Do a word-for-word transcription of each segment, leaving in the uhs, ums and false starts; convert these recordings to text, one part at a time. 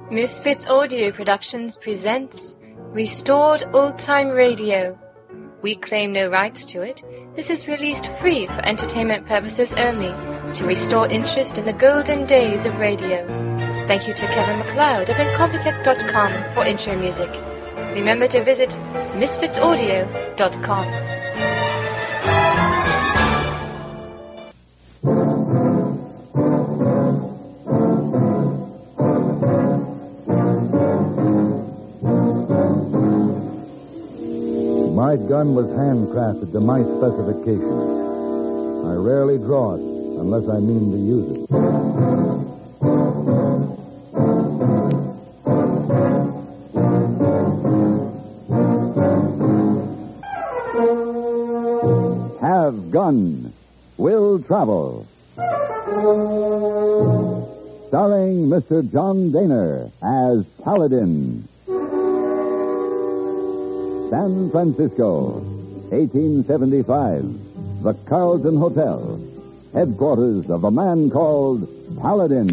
Misfits Audio Productions presents Restored Old Time Radio. We claim no rights to it. This is released free for entertainment purposes only, to restore interest in the golden days of radio. Thank you to Kevin MacLeod of Incompetech dot com for intro music. Remember to visit misfits audio dot com. My gun was handcrafted to my specifications. I rarely draw it unless I mean to use it. Have gun. Will travel. Starring Mister John Daner as Paladin. San Francisco, eighteen seventy-five. The Carlton Hotel, headquarters of a man called Paladin.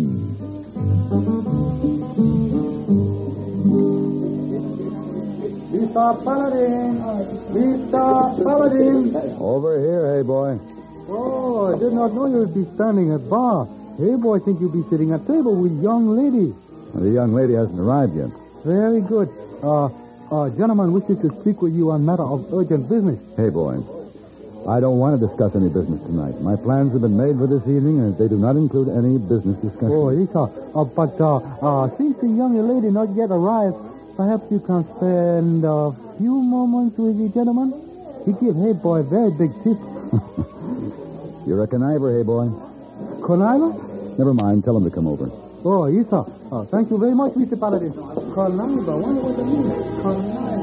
Mister Paladin! Mister Paladin! Over here, hey boy. Oh, I did not know you would be standing at bar. Hey boy, think you'd be sitting at table with young lady. The young lady hasn't arrived yet. Very good. Uh, uh, gentleman wishes to speak with you on matter of urgent business. Hey boy, I don't want to discuss any business tonight. My plans have been made for this evening, and they do not include any business discussion. Oh, yes, sir. Uh, but uh, uh, since the young lady not yet arrived, perhaps you can spend a few moments with the gentleman. He give hey boy very big tip. You're a conniver, hey boy. Conniver? Never mind. Tell him to come over. Oh, yes, sir. Uh, thank you very much, Mister Paladin. Conniver. Wonder what it means. Conniver.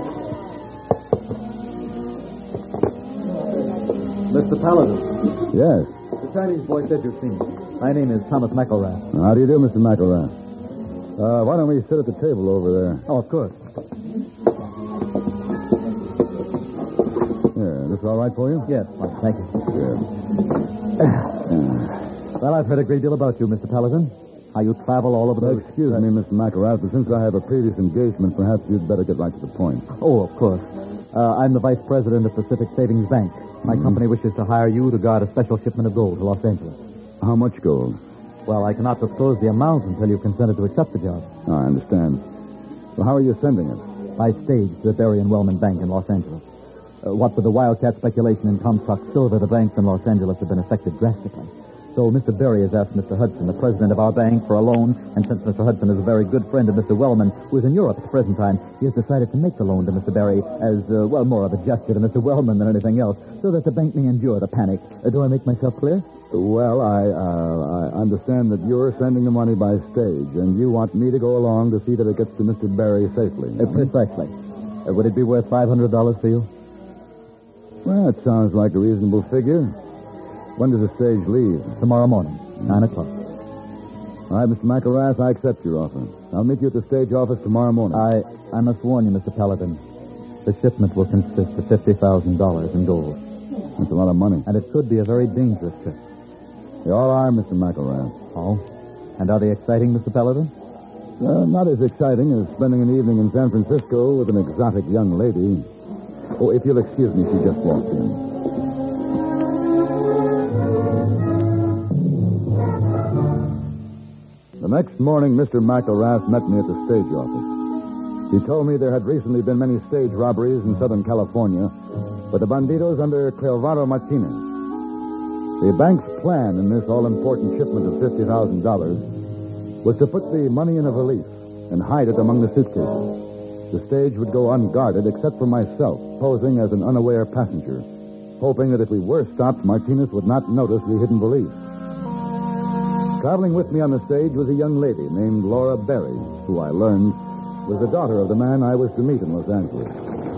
Mister Paladin. Yes. The Chinese boy said you'd seen me. My name is Thomas McElrath. How do you do, Mister McElrath? Uh, why don't we sit at the table over there? Oh, of course. Here, this all right for you? Yes, fine, thank you. Good. Well, I've heard a great deal about you, Mister Paladin. How you travel all over the... Excuse me, Mister McElrath, but since I have a previous engagement, perhaps you'd better get right to the point. Oh, of course. Uh, I'm the vice president of Pacific Savings Bank. My mm-hmm. company wishes to hire you to guard a special shipment of gold to Los Angeles. How much gold? Well, I cannot disclose the amount until you've consented to accept the job. Oh, I understand. Well, how are you sending it? By stage to the Berry and Wellman Bank in Los Angeles. Uh, what with the wildcat speculation in Comstock silver, the banks in Los Angeles have been affected drastically. So Mister Berry has asked Mister Hudson, the president of our bank, for a loan, and since Mister Hudson is a very good friend of Mister Wellman, who is in Europe at the present time, he has decided to make the loan to Mister Berry as, uh, well, more of a gesture to Mister Wellman than anything else, so that the bank may endure the panic. Uh, do I make myself clear? Well, I, uh, I understand that you're sending the money by stage, and you want me to go along to see that it gets to Mister Berry safely. Uh, precisely. Uh, would it be worth five hundred dollars for you? Well, it sounds like a reasonable figure. When does the stage leave? Tomorrow morning, nine o'clock. All right, Mister McElrath, I accept your offer. I'll meet you at the stage office tomorrow morning. I, I must warn you, Mister Paladin. The shipment will consist of fifty thousand dollars in gold. That's a lot of money. And it could be a very dangerous trip. They all are, Mister McElrath. Oh? And are they exciting, Mister Paladin? Uh, not as exciting as spending an evening in San Francisco with an exotic young lady. Oh, if you'll excuse me, she just walked in. The next morning, Mister McElrath met me at the stage office. He told me there had recently been many stage robberies in Southern California, but the bandidos under Clevaro Martinez. The bank's plan in this all-important shipment of fifty thousand dollars was to put the money in a valise and hide it among the suitcases. The stage would go unguarded except for myself, posing as an unaware passenger, hoping that if we were stopped, Martinez would not notice the hidden valise. Traveling with me on the stage was a young lady named Laura Berry, who I learned was the daughter of the man I was to meet in Los Angeles.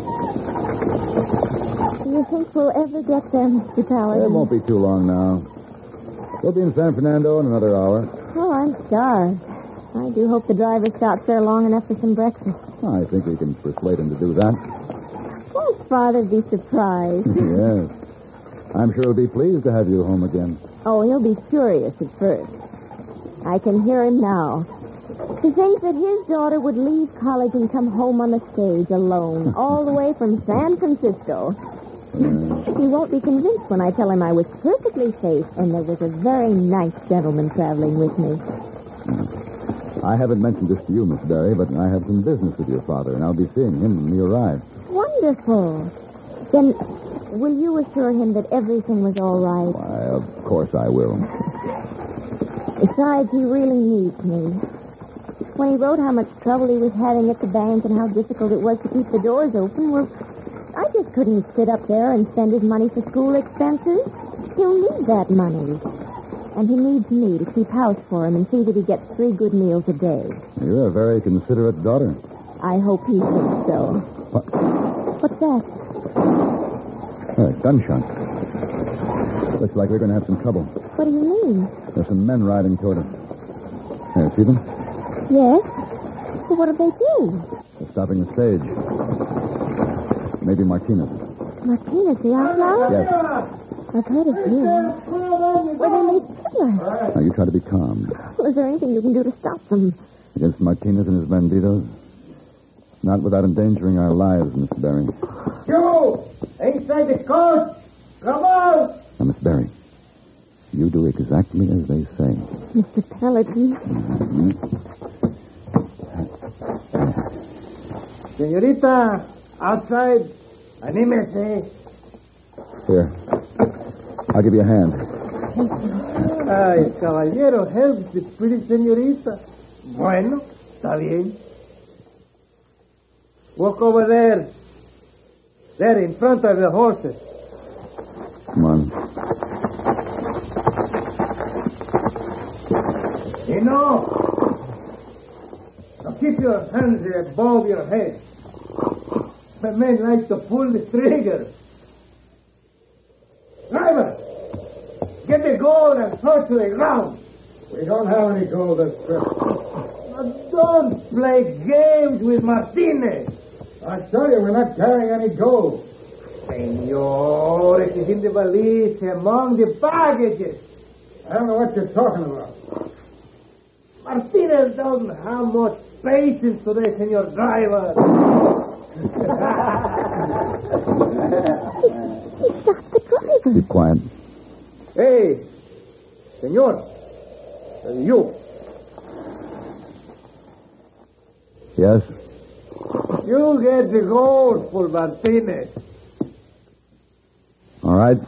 Do you think we'll ever get there, Mister Paladin? It won't be too long now. We'll be in San Fernando in another hour. Oh, I'm starved. I do hope the driver stops there long enough for some breakfast. I think we can persuade him to do that. Won't Father be surprised? Yes. I'm sure he'll be pleased to have you home again. Oh, he'll be furious at first. I can hear him now. To think that his daughter would leave college and come home on the stage alone, all the way from San Francisco. He won't be convinced when I tell him I was perfectly safe and there was a very nice gentleman traveling with me. I haven't mentioned this to you, Miss Barry, but I have some business with your father, and I'll be seeing him when he arrives. Wonderful. Then will you assure him that everything was all right? Why, of course I will. Besides, he really needs me. When he wrote how much trouble he was having at the bank and how difficult it was to keep the doors open, well, I just couldn't sit up there and spend his money for school expenses. He'll need that money. And he needs me to keep house for him and see that he gets three good meals a day. You're a very considerate daughter. I hope he thinks so. What? What's that? Uh, gunshot. Looks like we're going to have some trouble. What do you mean? There's some men riding toward us. There, see them? Yes? Well, what did they do? They're stopping the stage. Maybe Martinez. Martinez, the outlaw? Yes. I've heard of him. Well, they may kill us. Now, you try to be calm. Well, is there anything you can do to stop them? Against Martinez and his banditos? Not without endangering our lives, Miss Barry. You! Inside the coach! Come on! Now, Miss Barry, you do exactly as they say. Mister Paladin. Mm-hmm. Senorita, outside. Anímese. Here. I'll give you a hand. Ay, caballero helps the pretty señorita. Bueno, está bien. Walk over there. There, in front of the horses. Come on. You know, now keep your hands above your head. The men like to pull the trigger. Driver, get the gold and throw it to the ground. We don't have any gold this trip. Now don't play games with Martinez. I tell you, we're not carrying any gold. Senor, it is in the valise among the baggages. I don't know what you're talking about. Martinez doesn't have much patience today, Senor Driver. He shot the driver. Keep quiet. Hey, Senor, uh, you. Yes? You get the gold for Martinez. All right.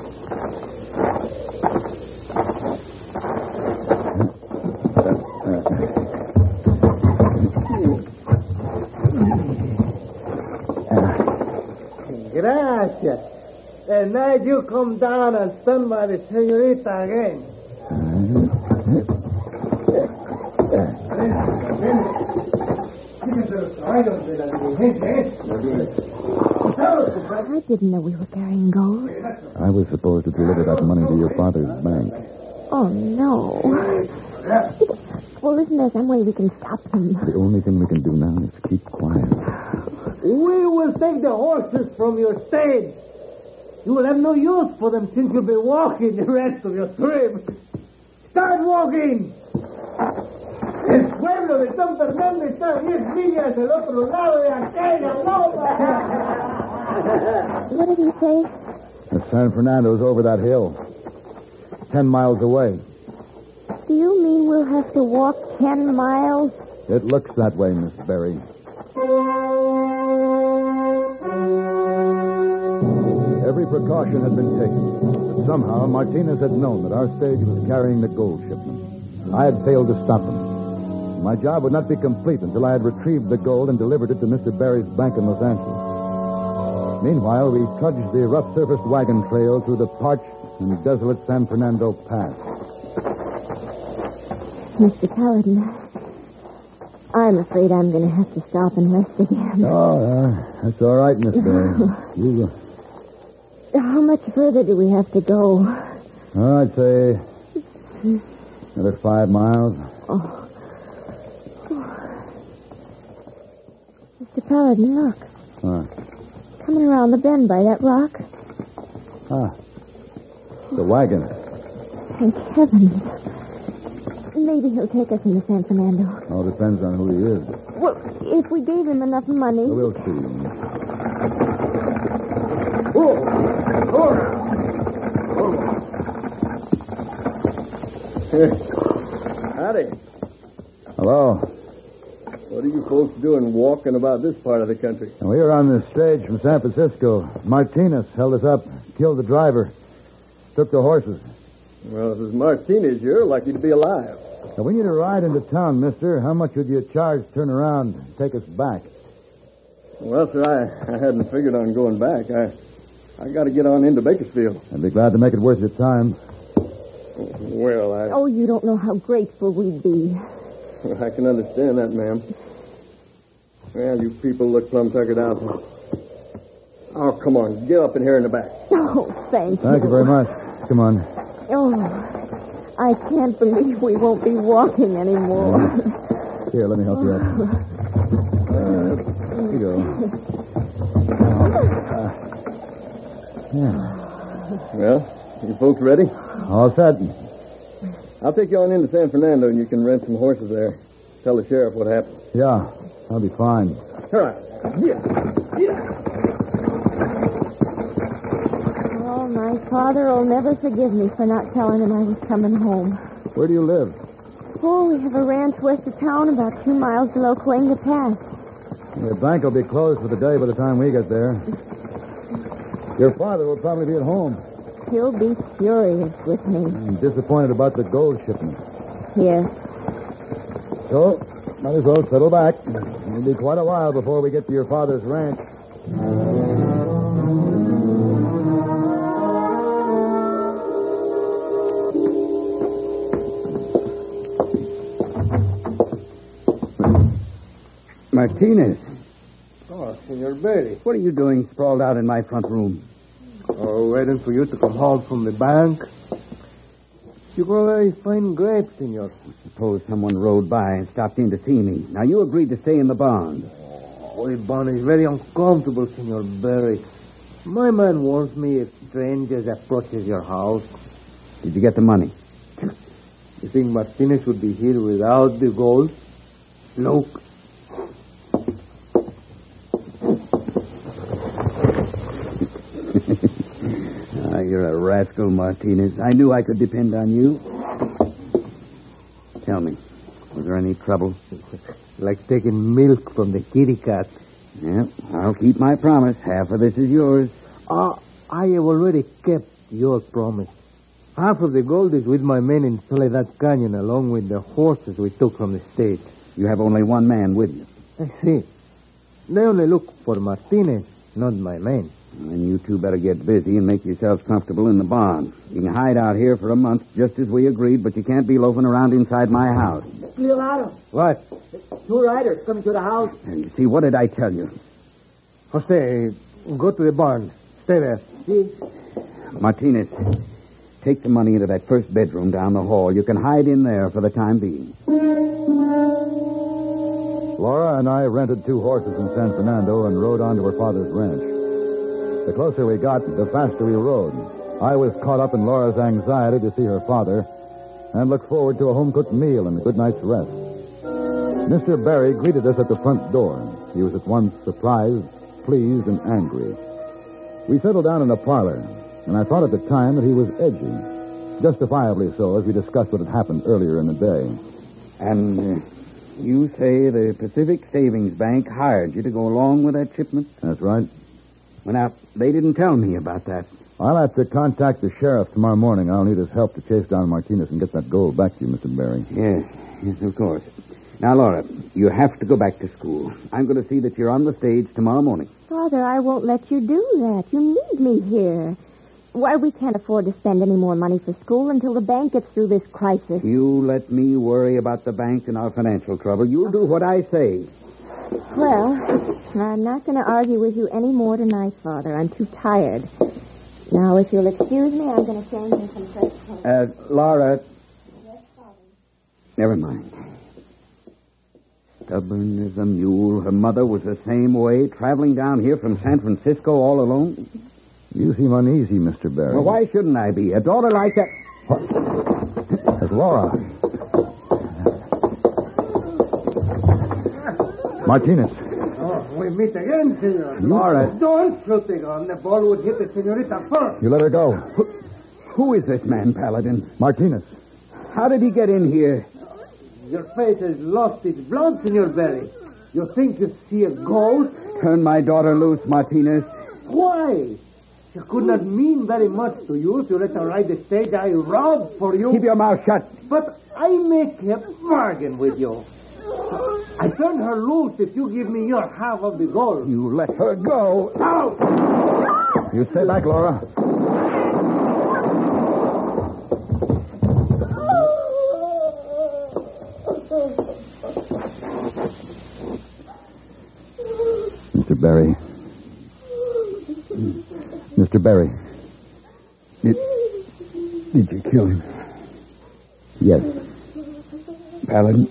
Gracias. And now you come down and stand by the señorita again. I didn't know we were carrying gold. I was supposed to deliver that money to your father's bank. Oh, no. Well, isn't there some way we can stop them? The only thing we can do now is keep quiet. We will take the horses from your stage. You will have no use for them since you'll be walking the rest of your trip. Start walking. El pueblo de San Fernando está a diez millas del otro lado de aquella loma. What did he say? The San Fernando's over that hill. Ten miles away. Do you mean we'll have to walk ten miles? It looks that way, Miss Berry. Every precaution had been taken, but somehow Martinez had known that our stage was carrying the gold shipment. I had failed to stop him. My job would not be complete until I had retrieved the gold and delivered it to Mister Barry's bank in Los Angeles. Meanwhile, we trudged the rough-surfaced wagon trail through the parched and desolate San Fernando Pass. Mister Paladin, I'm afraid I'm going to have to stop and rest again. Oh, uh, that's all right, Miss Barry. You, uh... How much further do we have to go? Oh, I'd say another five miles. Oh. Mister Paladin, look. Huh. Coming around the bend by that rock. Ah. The wagon. Thank heavens. Maybe he'll take us into San Fernando. All depends on who he is. Well, if we gave him enough money. Well, we'll see. Oh, oh, oh. Howdy. Hello. What are you folks doing walking about this part of the country? We were on the stage from San Francisco. Martinez held us up, killed the driver, took the horses. Well, if it's Martinez, you're lucky to be alive. Now, we need a ride into town, mister. How much would you charge to turn around and take us back? Well, sir, I, I hadn't figured on going back. I I got to get on into Bakersfield. I'd be glad to make it worth your time. Well, I... Oh, you don't know how grateful we'd be. I can understand that, ma'am. Well, you people look plumb tuckered out. Oh, come on. Get up in here in the back. Oh, thank you. Thank you very much. Come on. Oh, I can't believe we won't be walking anymore. Here, let me help you up. Uh, here you go. Uh, yeah. Well, you folks ready? All set. I'll take you on into San Fernando and you can rent some horses there. Tell the sheriff what happened. Yeah, I'll be fine. All right. Yeah. Yeah. Oh, my father will never forgive me for not telling him I was coming home. Where do you live? Oh, we have a ranch west of town about two miles below Cuenca Pass. The bank will be closed for the day by the time we get there. Your father will probably be at home. He'll be furious with me. I'm disappointed about the gold shipment. Yes. So, might as well settle back. It'll be quite a while before we get to your father's ranch. Martinez, Oh, Senor Berry. what are you doing sprawled out in my front room? Oh, waiting for you to come home from the bank. You grow very fine grapes, senor. Suppose someone rode by and stopped in to see me. Now, you agreed to stay in the barn. Oh, the barn is very uncomfortable, Senor Berry. My man warns me if strangers approaches your house. Did you get the money? You think Martinez would be here without the gold? Look. Ah, you're a rascal, Martinez. I knew I could depend on you. Tell me, was there any trouble? Like taking milk from the kitty cat. Yeah, I'll keep my promise. Half of this is yours. Ah, I have already kept your promise. Half of the gold is with my men in Soledad Canyon, along with the horses we took from the state. You have only one man with you. I see. They only look for Martinez, not my men. Then you two better get busy and make yourselves comfortable in the barn. You can hide out here for a month, just as we agreed, but you can't be loafing around inside my house. Leonardo, What? two riders coming to the house. And you see, what did I tell you? Jose, go to the barn. Stay there. See? Martinez, take the money into that first bedroom down the hall. You can hide in there for the time being. Laura and I rented two horses in San Fernando and rode on to her father's ranch. The closer we got, the faster we rode. I was caught up in Laura's anxiety to see her father and looked forward to a home-cooked meal and a good night's rest. Mister Barry greeted us at the front door. He was at once surprised, pleased, and angry. We settled down in a parlor, and I thought at the time that he was edgy. Justifiably so, as we discussed what had happened earlier in the day. And uh, you say the Pacific Savings Bank hired you to go along with that shipment? That's right. Well, now, they didn't tell me about that. I'll have to contact the sheriff tomorrow morning. I'll need his help to chase down Martinez and get that gold back to you, Mister Barry. Yes, yes, of course. Now, Laura, you have to go back to school. I'm going to see that you're on the stage tomorrow morning. Father, I won't let you do that. You need me here. Why, we can't afford to spend any more money for school until the bank gets through this crisis. You let me worry about the bank and our financial trouble. You'll do what I say. Well, I'm not going to argue with you any more tonight, Father. I'm too tired. Now, if you'll excuse me, I'm going to change into some fresh clothes. Uh, Laura. Yes, Father. Never mind. Stubborn as a mule. Her mother was the same way, traveling down here from San Francisco all alone. You seem uneasy, Mister Barry. Well, why shouldn't I be? A daughter like that... That's Laura. Martinez. Oh, we meet again, senor. Laura. Don't shoot the gun. The ball would hit the senorita first. You let her go. Who, who is this man, Paladin? Martinez. How did he get in here? Your face has lost its blood, Senor Berry. You think you see a ghost? Turn my daughter loose, Martinez. Why? She could not mean very much to you if you let her ride the stage I robbed for you. Keep your mouth shut. But I make a bargain with you. I turn her loose if you give me your half of the gold. You let her go. Out! You stay back, Laura. Mister Berry. Mister Berry. Did, did you kill him? Yes. Paladin,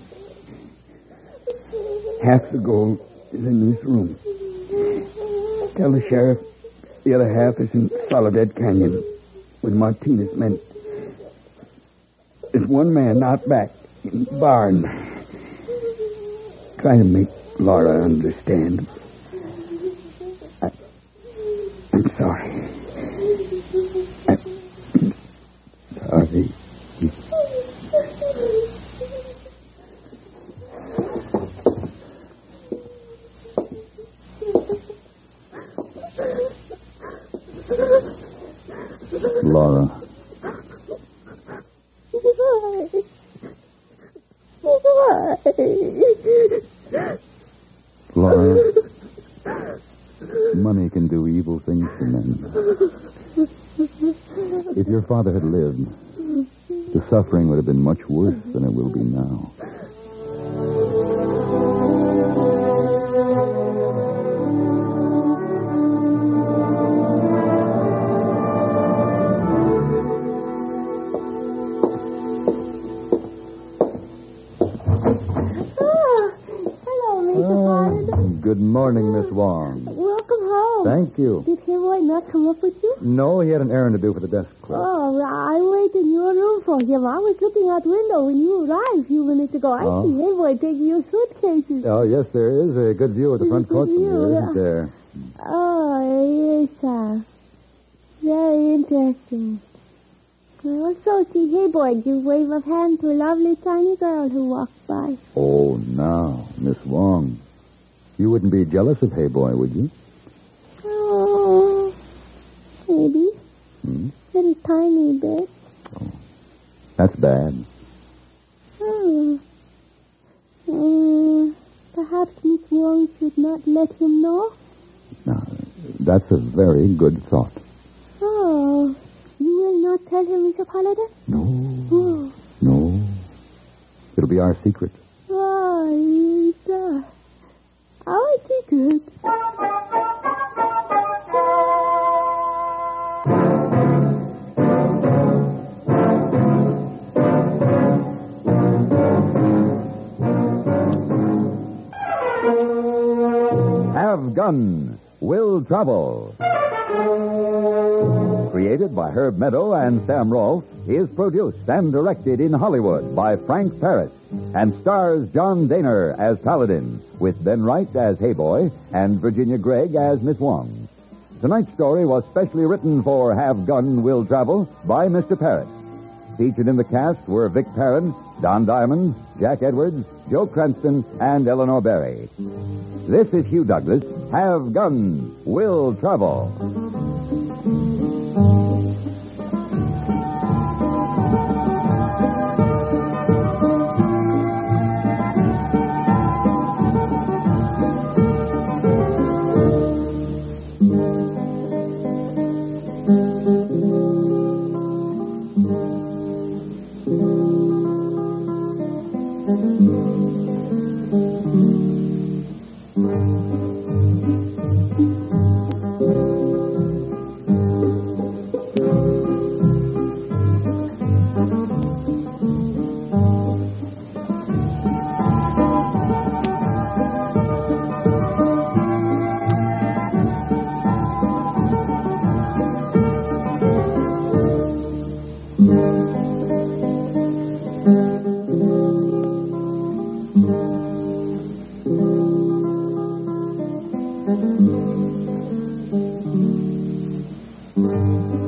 half the gold is in this room. Tell the sheriff the other half is in Soledad Canyon with Martinez men. There's one man not back in the barn. Try to make Laura understand. I, I'm sorry. I'm sorry. Laura. Laura, money can do evil things to men. If your father had lived, the suffering would have been much worse than it will be now. Good morning, Miss Wong. Welcome home. Thank you. Did Hillboy not come up with you? No, he had an errand to do for the desk clerk. Oh, I waited in your room for him. I was looking out window when you arrived a few minutes ago. I Oh. see Hillboy taking your suitcases. Oh, yes, there is a good view of the front Good court from view, here, yeah. isn't there? Oh, yes, sir. Very interesting. I also see Hillboy give wave of hand to a lovely tiny girl who walked by. Oh, now, Miss Wong. You wouldn't be jealous of Hey Boy, would you? Oh, maybe. Hmm? Little tiny bit. That's bad. Oh. Uh, perhaps Miss Wong should not let him know? Now, that's a very good thought. Oh. You will not tell him, Mister Paladin? No. Oh. No. It'll be our secret. Oh, yes. Our secret. Have Gun Will Travel. Created by Herb Meadow and Sam Rolfe, is produced and directed in Hollywood by Frank Paris and stars John Daner as Paladin, with Ben Wright as Hey Boy and Virginia Gregg as Miss Wong. Tonight's story was specially written for Have Gun Will Travel by Mister Paris. Featured in the cast were Vic Perrin, Don Diamond, Jack Edwards, Joe Cranston, and Eleanor Berry. This is Hugh Douglas. Have Gun Will Travel. Thank you.